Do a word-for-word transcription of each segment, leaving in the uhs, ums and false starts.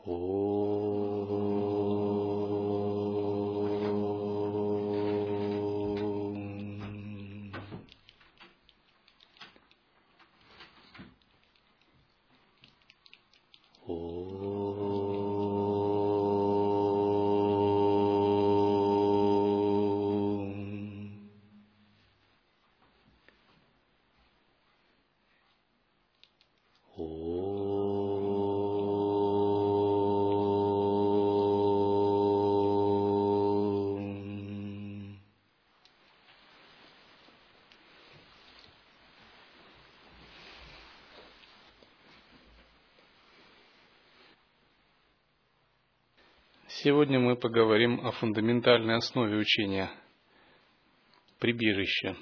Сегодня мы поговорим о фундаментальной основе учения – прибежище.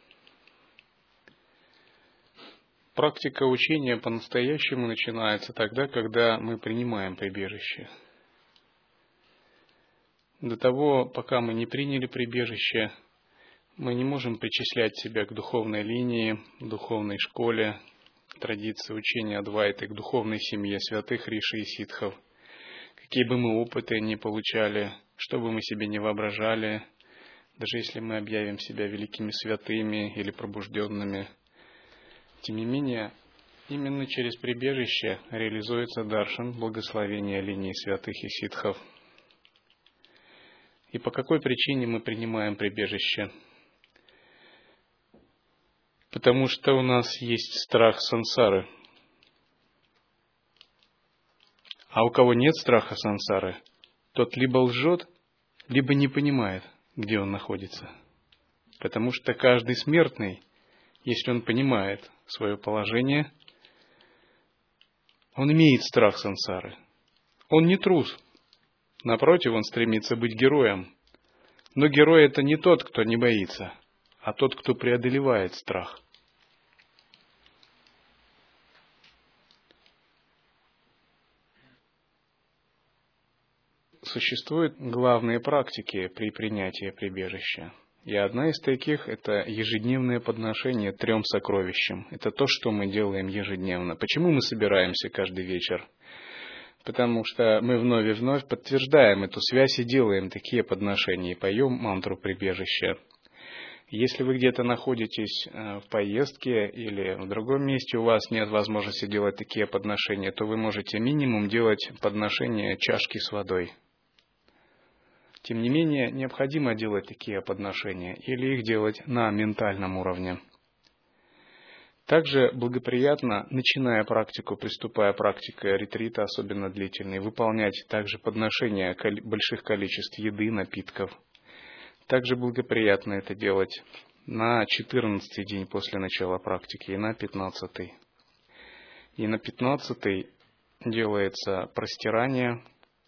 Практика учения по-настоящему начинается тогда, когда мы принимаем прибежище. До того, пока мы не приняли прибежище, мы не можем причислять себя к духовной линии, духовной школе, традиции учения Адвайты, к духовной семье святых риши и ситхов. Какие бы мы опыты ни получали, что бы мы себе не воображали, даже если мы объявим себя великими святыми или пробужденными, тем не менее, именно через прибежище реализуется даршан, благословение линии святых и ситхов. И по какой причине мы принимаем прибежище? Потому что у нас есть страх сансары. А у кого нет страха сансары, тот либо лжет, либо не понимает, где он находится. Потому что каждый смертный, если он понимает свое положение, он имеет страх сансары. Он не трус. Напротив, он стремится быть героем. Но герой — это не тот, кто не боится, а тот, кто преодолевает страх. Существуют главные практики при принятии прибежища. И одна из таких – это ежедневное подношение трем сокровищам. Это то, что мы делаем ежедневно. Почему мы собираемся каждый вечер? Потому что мы вновь и вновь подтверждаем эту связь и делаем такие подношения, и поем мантру прибежища. Если вы где-то находитесь в поездке или в другом месте, у вас нет возможности делать такие подношения, то вы можете минимум делать подношение чашки с водой. Тем не менее, необходимо делать такие подношения или их делать на ментальном уровне. Также благоприятно, начиная практику, приступая к практике ретрита, особенно длительной, выполнять также подношения больших количеств еды, напитков. Также благоприятно это делать на четырнадцатый день после начала практики и на пятнадцатый. И на пятнадцатый делается простирание.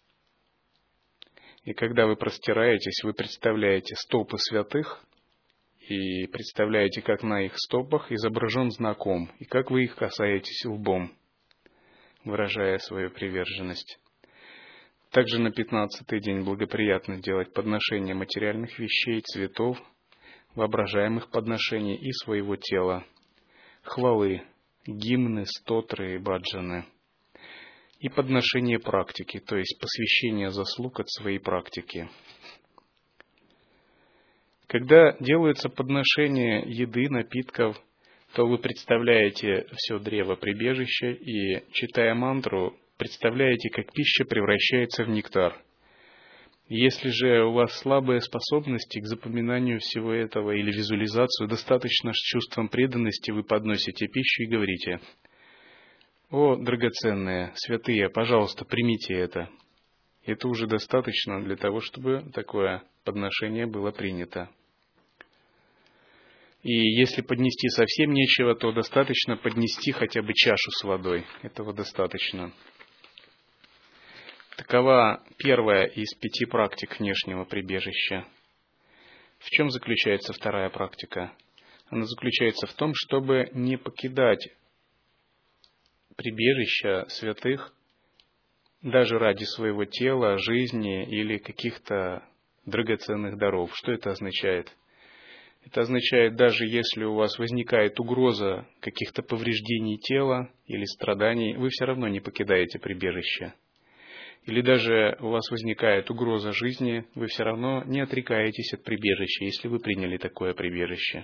И когда вы простираетесь, вы представляете стопы святых и представляете, как на их стопах изображен знак Ом, и как вы их касаетесь лбом, выражая свою приверженность. Также на пятнадцатый день благоприятно делать подношение материальных вещей, цветов, воображаемых подношений и своего тела, хвалы, гимны, стотры и баджаны. И подношение практики, то есть посвящение заслуг от своей практики. Когда делается подношение еды, напитков, то вы представляете все древо прибежища и, читая мантру, представляете, как пища превращается в нектар. Если же у вас слабые способности к запоминанию всего этого или визуализацию, достаточно с чувством преданности вы подносите пищу и говорите: «О, драгоценные, святые, пожалуйста, примите это». Это уже достаточно для того, чтобы такое подношение было принято. И если поднести совсем нечего, то достаточно поднести хотя бы чашу с водой. Этого достаточно. Такова первая из пяти практик внешнего прибежища. В чем заключается вторая практика? Она заключается в том, чтобы не покидать прибежища святых даже ради своего тела, жизни или каких-то драгоценных даров. Что это означает? Это означает, даже если у вас возникает угроза каких-то повреждений тела или страданий, вы все равно не покидаете прибежище. или даже у вас возникает угроза жизни, вы все равно не отрекаетесь от прибежища, если вы приняли такое прибежище.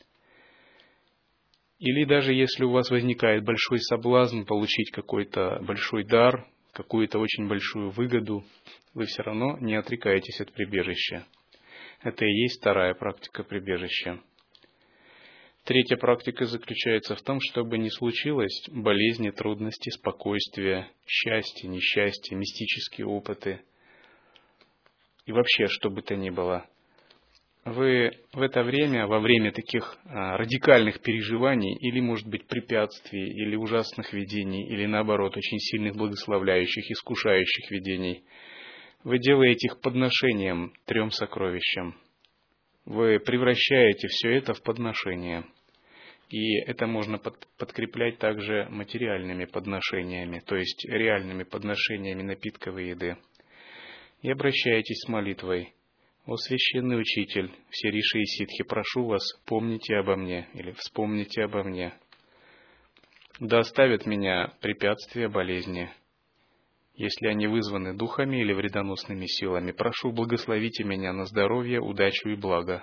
Или даже если у вас возникает большой соблазн получить какой-то большой дар, какую-то очень большую выгоду, вы все равно не отрекаетесь от прибежища. Это и есть вторая практика прибежища. Третья практика заключается в том, чтобы не случилось болезни, трудности, спокойствия, счастья, несчастья, мистические опыты. И вообще, что бы то ни было. Вы в это время, во время таких а, радикальных переживаний, или, может быть, препятствий, или ужасных видений, или, наоборот, очень сильных благословляющих, искушающих видений, вы делаете их подношением трем сокровищам. Вы превращаете все это в подношение. И это можно под, подкреплять также материальными подношениями, то есть реальными подношениями напитков и еды. И обращаетесь с молитвой: «О священный учитель, все риши и ситхи, прошу вас, помните обо мне» или «вспомните обо мне». Да оставят меня препятствия, болезни. Если они вызваны духами или вредоносными силами, прошу, благословите меня на здоровье, удачу и благо.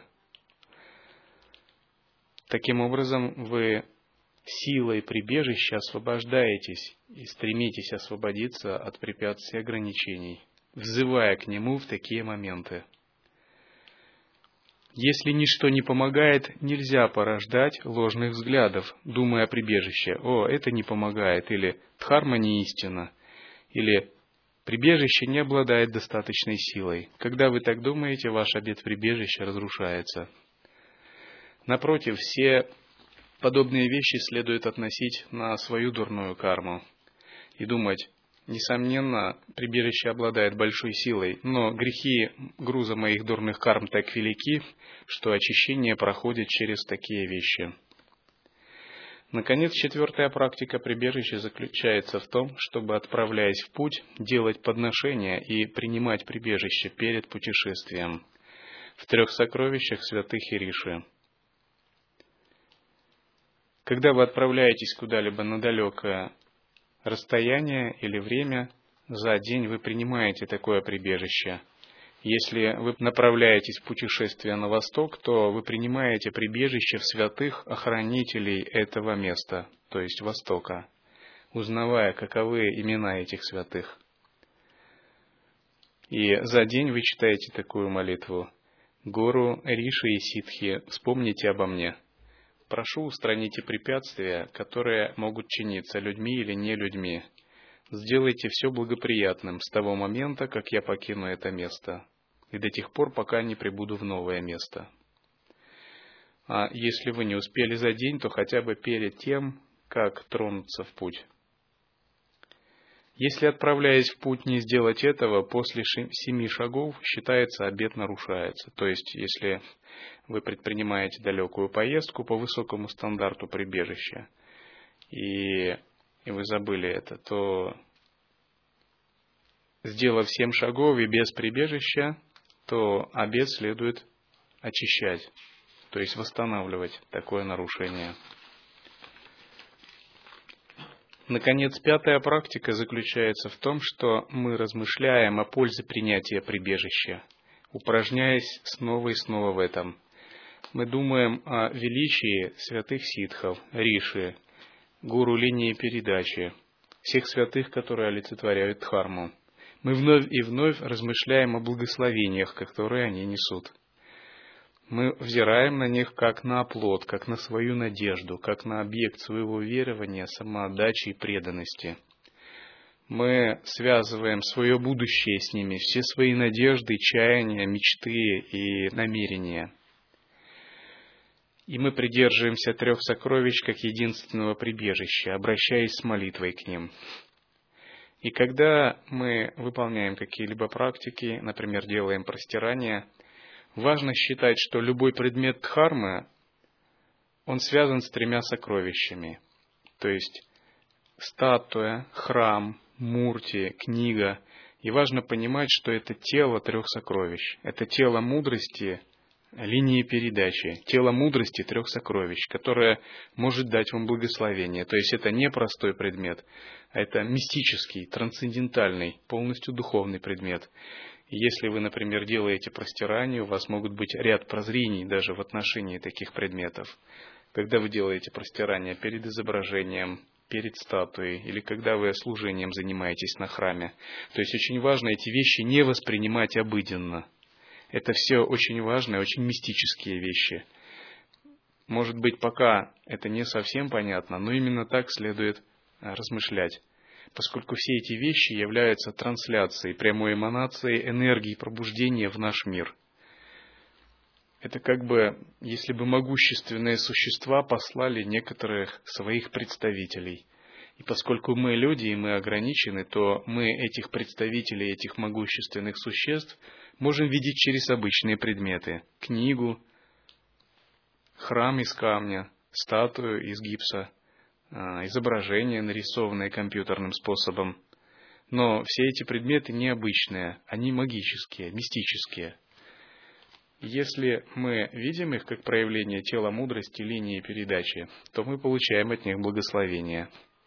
Таким образом, вы силой прибежища освобождаетесь и стремитесь освободиться от препятствий и ограничений, взывая к нему в такие моменты. Если ничто не помогает, нельзя порождать ложных взглядов, думая о прибежище. «О, это не помогает», или «Дхарма не истина», или «Прибежище не обладает достаточной силой». Когда вы так думаете, ваш обет прибежища разрушается. Напротив, все подобные вещи следует относить на свою дурную карму и думать: несомненно, прибежище обладает большой силой, но грехи груза моих дурных карм так велики, что очищение проходит через такие вещи. Наконец, четвертая практика прибежища заключается в том, чтобы, отправляясь в путь, делать подношения и принимать прибежище перед путешествием в трех сокровищах святых и риши. Когда вы отправляетесь куда-либо на далекое расстояние или время, за день вы принимаете такое прибежище. Если вы направляетесь в путешествие на восток, то вы принимаете прибежище в святых охранителей этого места, то есть Востока, узнавая, каковы имена этих святых. И за день вы читаете такую молитву: «Гуру, риши и ситхи, вспомните обо мне. Прошу, устраните препятствия, которые могут чиниться людьми или не людьми. Сделайте все благоприятным с того момента, как я покину это место, и до тех пор, пока не прибуду в новое место». А если вы не успели за день, то хотя бы перед тем, как тронуться в путь. Если, отправляясь в путь, не сделать этого, после семи шагов, считается, обет нарушается. То есть, если вы предпринимаете далекую поездку по высокому стандарту прибежища, и, и вы забыли это, то, сделав семь шагов и без прибежища, то обет следует очищать, то есть восстанавливать такое нарушение. Наконец, пятая практика заключается в том, что мы размышляем о пользе принятия прибежища, упражняясь снова и снова в этом. Мы думаем о величии святых ситхов, риши, гуру линии передачи, всех святых, которые олицетворяют дхарму. Мы вновь и вновь размышляем о благословениях, которые они несут. Мы взираем на них как на оплот, как на свою надежду, как на объект своего верования, самоотдачи и преданности. Мы связываем свое будущее с ними, все свои надежды, чаяния, мечты и намерения. И мы придерживаемся трех сокровищ как единственного прибежища, обращаясь с молитвой к ним. И когда мы выполняем какие-либо практики, например, делаем простирание, важно считать, что любой предмет дхармы, он связан с тремя сокровищами. То есть статуя, храм, мурти, книга. И важно понимать, что это тело трех сокровищ. Это тело мудрости, линии передачи, тело мудрости трех сокровищ, которое может дать вам благословение. То есть это не простой предмет, а это мистический, трансцендентальный, полностью духовный предмет. И если вы, например, делаете простирание, у вас могут быть ряд прозрений даже в отношении таких предметов. Когда вы делаете простирание перед изображением, перед статуей, или когда вы служением занимаетесь на храме. То есть очень важно эти вещи не воспринимать обыденно. Это все очень важные, очень мистические вещи. Может быть, пока это не совсем понятно, но именно так следует размышлять. Поскольку все эти вещи являются трансляцией, прямой эманацией энергии пробуждения в наш мир. Это как бы, если бы могущественные существа послали некоторых своих представителей. И поскольку мы люди, и мы ограничены, то мы этих представителей, этих могущественных существ можем видеть через обычные предметы. Книгу, храм из камня, статую из гипса, изображение, нарисованное компьютерным способом. Но все эти предметы необычные, они магические, мистические. Если мы видим их как проявление тела мудрости, линии передачи, то мы получаем от них благословение.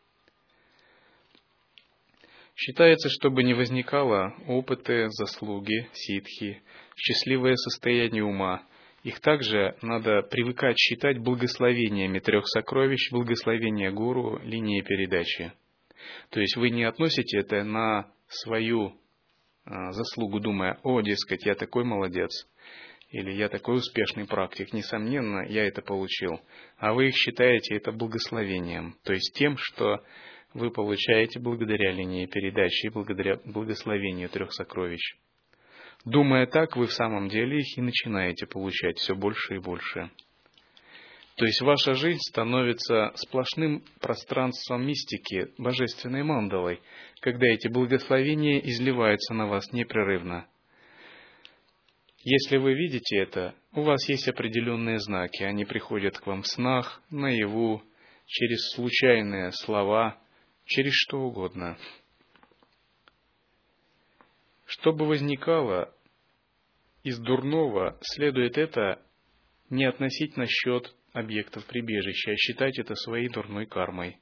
Считается, чтобы не возникало опыты, заслуги, ситхи, счастливое состояние ума. Их также надо привыкать считать благословениями трех сокровищ, благословения гуру, линии передачи. То есть вы не относите это на свою а, заслугу, думая: «О, дескать, я такой молодец», или «я такой успешный практик, несомненно, я это получил». А вы их считаете это благословением, то есть тем, что вы получаете благодаря линии передачи и благодаря благословению трех сокровищ. Думая так, вы в самом деле их и начинаете получать все больше и больше. То есть ваша жизнь становится сплошным пространством мистики, божественной мандалой, когда эти благословения изливаются на вас непрерывно. Если вы видите это, у вас есть определенные знаки, они приходят к вам в снах, наяву, через случайные слова, через что угодно. Что бы возникало из дурного, следует это не относить на счет объектов прибежища, а считать это своей дурной кармой.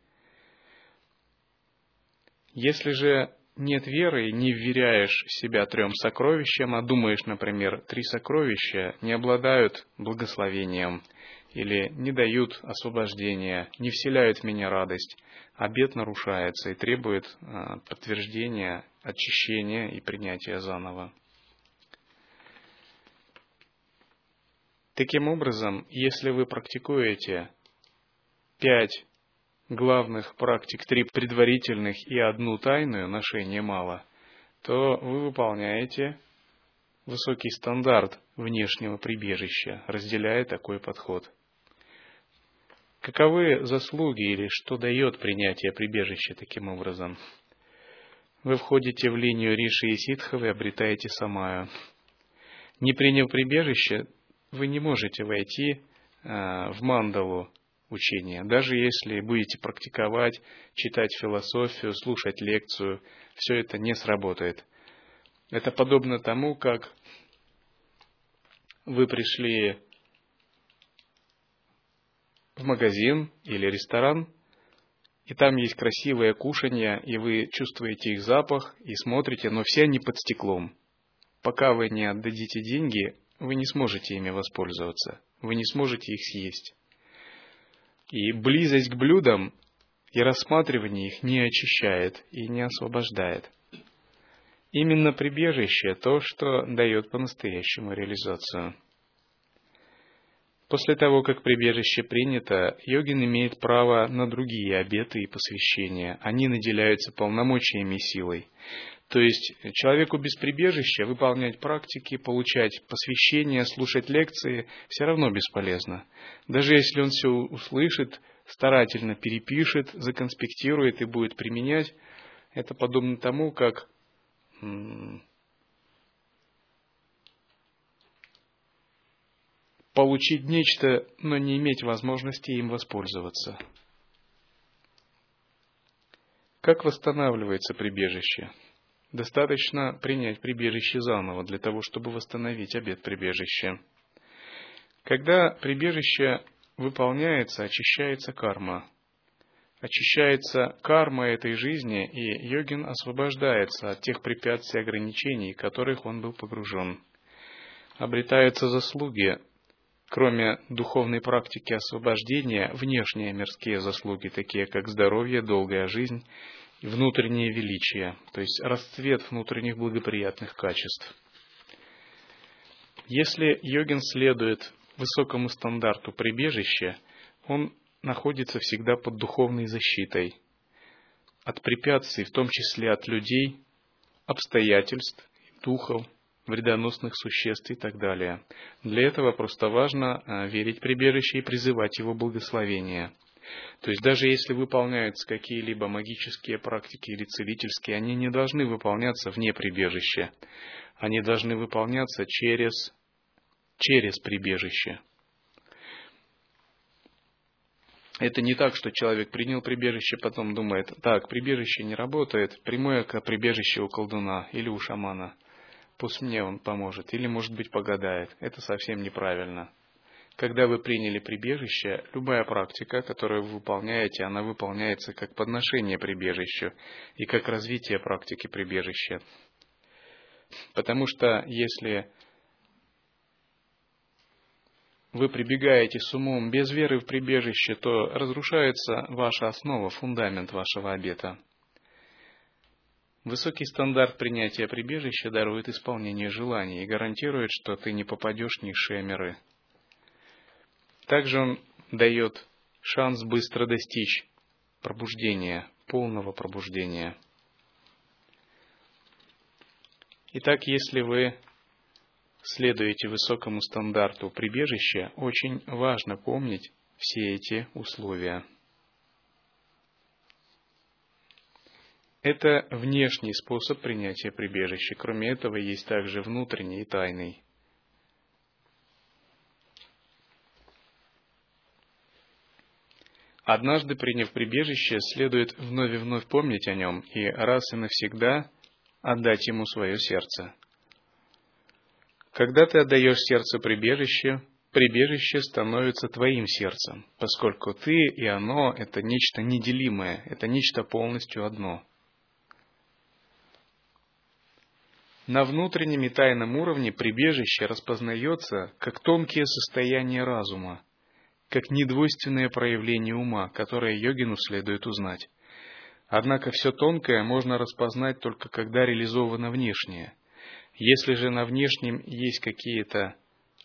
Если же нет веры и не вверяешь себя трем сокровищам, а думаешь, например, три сокровища не обладают благословением или не дают освобождения, не вселяют в меня радость, обет нарушается и требует а, подтверждения, очищения и принятия заново. Таким образом, если вы практикуете пять главных практик, три предварительных и одну тайную, ношения мало, то вы выполняете высокий стандарт внешнего прибежища, разделяя такой подход. Каковы заслуги или что дает принятие прибежища таким образом? Вы входите в линию Риши и Ситхов и обретаете самаю. Не приняв прибежище, вы не можете войти э, в мандалу учения. Даже если будете практиковать, читать философию, слушать лекцию, все это не сработает. Это подобно тому, как вы пришли в магазин или ресторан, и там есть красивые кушанья, и вы чувствуете их запах и смотрите, но все они под стеклом. Пока вы не отдадите деньги, вы не сможете ими воспользоваться, вы не сможете их съесть. И близость к блюдам и рассматривание их не очищает и не освобождает. Именно прибежище – то, что дает по-настоящему реализацию. После того, как прибежище принято, йогин имеет право на другие обеты и посвящения. Они наделяются полномочиями и силой. То есть человеку без прибежища выполнять практики, получать посвящения, слушать лекции все равно бесполезно. Даже если он все услышит, старательно перепишет, законспектирует и будет применять, это подобно тому, как м- получить нечто, но не иметь возможности им воспользоваться. Как восстанавливается прибежище? Достаточно принять прибежище заново для того, чтобы восстановить обет прибежища. Когда прибежище выполняется, очищается карма. Очищается карма этой жизни, и йогин освобождается от тех препятствий и ограничений, в которых он был погружен. Обретаются заслуги, кроме духовной практики освобождения, внешние мирские заслуги, такие как здоровье, долгая жизнь и внутреннее величие, то есть расцвет внутренних благоприятных качеств. Если йогин следует высокому стандарту прибежища, он находится всегда под духовной защитой от препятствий, в том числе от людей, обстоятельств, духов, вредоносных существ и так далее. Для этого просто важно верить в прибежище и призывать его благословения. То есть даже если выполняются какие-либо магические практики или целительские, они не должны выполняться вне прибежища. Они должны выполняться через, через прибежище. Это не так, что человек принял прибежище, потом думает, так, прибежище не работает, приму-ка прибежище у колдуна или у шамана. Пусть мне он поможет, или, может быть, погадает. Это совсем неправильно. Когда вы приняли прибежище, любая практика, которую вы выполняете, она выполняется как подношение прибежищу и как развитие практики прибежища. Потому что если вы прибегаете с умом без веры в прибежище, то разрушается ваша основа, фундамент вашего обета. Высокий стандарт принятия прибежища дарует исполнение желаний и гарантирует, что ты не попадешь в низшие миры. Также он дает шанс быстро достичь пробуждения, полного пробуждения. Итак, если вы следуете высокому стандарту прибежища, очень важно помнить все эти условия. Это внешний способ принятия прибежища. Кроме этого, есть также внутренний и тайный. Однажды, приняв прибежище, следует вновь и вновь помнить о нем и раз и навсегда отдать ему свое сердце. Когда ты отдаешь сердце прибежище, прибежище становится твоим сердцем, поскольку ты и оно – это нечто неделимое, это нечто полностью одно. На внутреннем и тайном уровне прибежище распознается как тонкие состояния разума, как недвойственное проявление ума, которое йогину следует узнать. Однако все тонкое можно распознать только когда реализовано внешнее. Если же на внешнем есть какие-то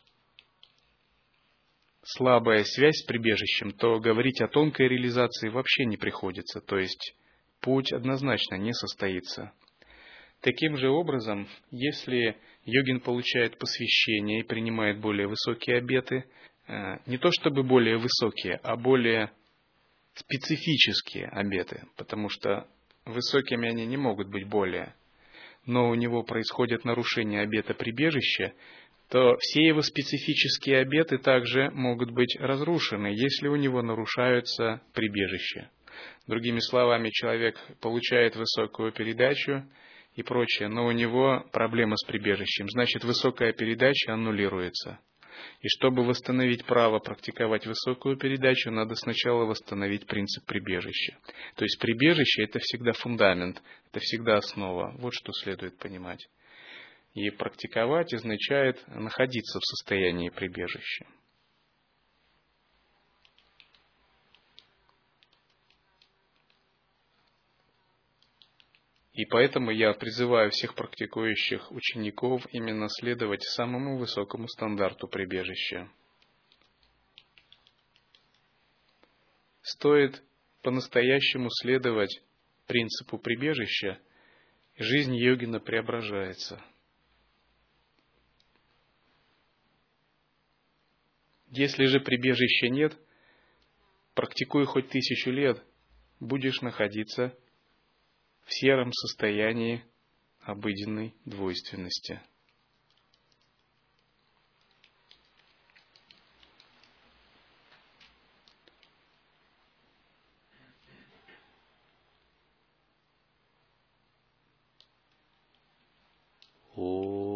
слабая связь с прибежищем, то говорить о тонкой реализации вообще не приходится, то есть путь однозначно не состоится. Таким же образом, если йогин получает посвящение и принимает более высокие обеты, не то чтобы более высокие, а более специфические обеты, потому что высокими они не могут быть более, но у него происходит нарушение обета прибежища, то все его специфические обеты также могут быть разрушены, если у него нарушаются прибежища. Другими словами, человек получает высокую передачу и прочее, но у него проблема с прибежищем, значит, высокая передача аннулируется. И чтобы восстановить право практиковать высокую передачу, надо сначала восстановить принцип прибежища. То есть прибежище – это всегда фундамент, это всегда основа. Вот что следует понимать. И практиковать означает находиться в состоянии прибежища. И поэтому я призываю всех практикующих учеников именно следовать самому высокому стандарту прибежища. Стоит по-настоящему следовать принципу прибежища, и жизнь йогина преображается. Если же прибежища нет, практикуй хоть тысячу лет, будешь находиться в сером состоянии обыденной двойственности. О